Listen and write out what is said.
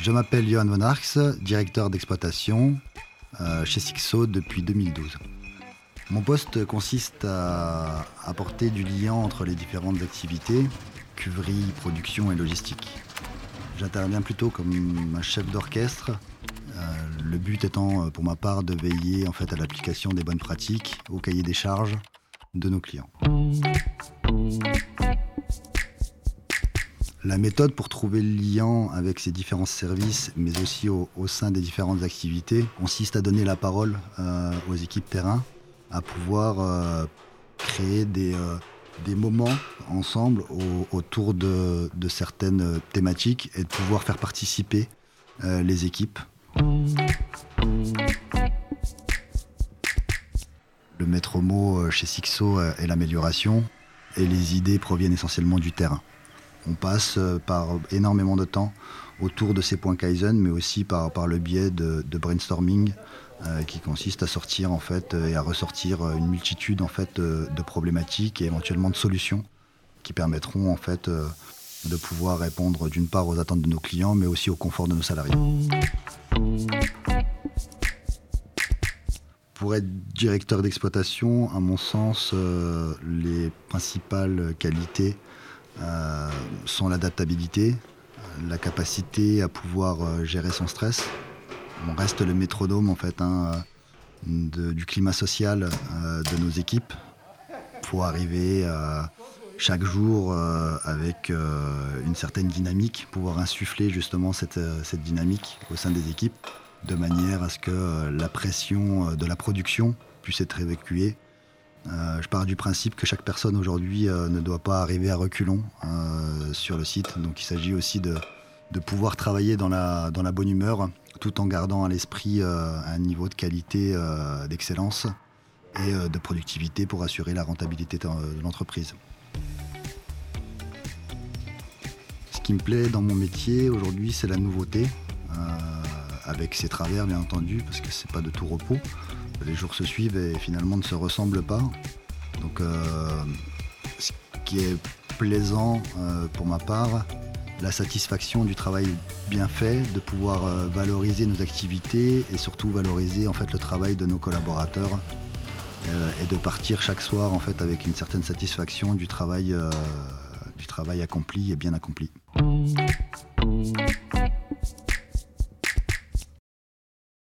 Je m'appelle Johan Van Arx, directeur d'exploitation chez Sixo depuis 2012. Mon poste consiste à apporter du lien entre les différentes activités, cuverie, production et logistique. J'interviens plutôt comme un chef d'orchestre, le but étant pour ma part de veiller à l'application des bonnes pratiques, au cahier des charges de nos clients. La méthode pour trouver le lien avec ces différents services, mais aussi au sein des différentes activités, consiste à donner la parole aux équipes terrain, à pouvoir créer des moments ensemble autour de certaines thématiques et de pouvoir faire participer les équipes. Le maître mot chez Sixo est l'amélioration et les idées proviennent essentiellement du terrain. On passe par énormément de temps autour de ces points Kaizen, mais aussi par le biais de brainstorming qui consiste à sortir et à ressortir une multitude de problématiques et éventuellement de solutions qui permettront de pouvoir répondre d'une part aux attentes de nos clients, mais aussi au confort de nos salariés. Pour être directeur d'exploitation, à mon sens, les principales qualités sont l'adaptabilité, la capacité à pouvoir gérer son stress. On reste le métronome du climat social de nos équipes pour arriver chaque jour avec une certaine dynamique, pouvoir insuffler justement cette dynamique au sein des équipes de manière à ce que la pression de la production puisse être évacuée. Je pars du principe que chaque personne aujourd'hui ne doit pas arriver à reculons sur le site. Donc il s'agit aussi de pouvoir travailler dans la bonne humeur tout en gardant à l'esprit un niveau de qualité, d'excellence et de productivité pour assurer la rentabilité de l'entreprise. Ce qui me plaît dans mon métier aujourd'hui, c'est la nouveauté, avec ses travers bien entendu, parce que c'est pas de tout repos. Les jours se suivent et finalement ne se ressemblent pas. Donc ce qui est plaisant pour ma part, la satisfaction du travail bien fait, de pouvoir valoriser nos activités et surtout valoriser le travail de nos collaborateurs et de partir chaque soir avec une certaine satisfaction du travail accompli et bien accompli.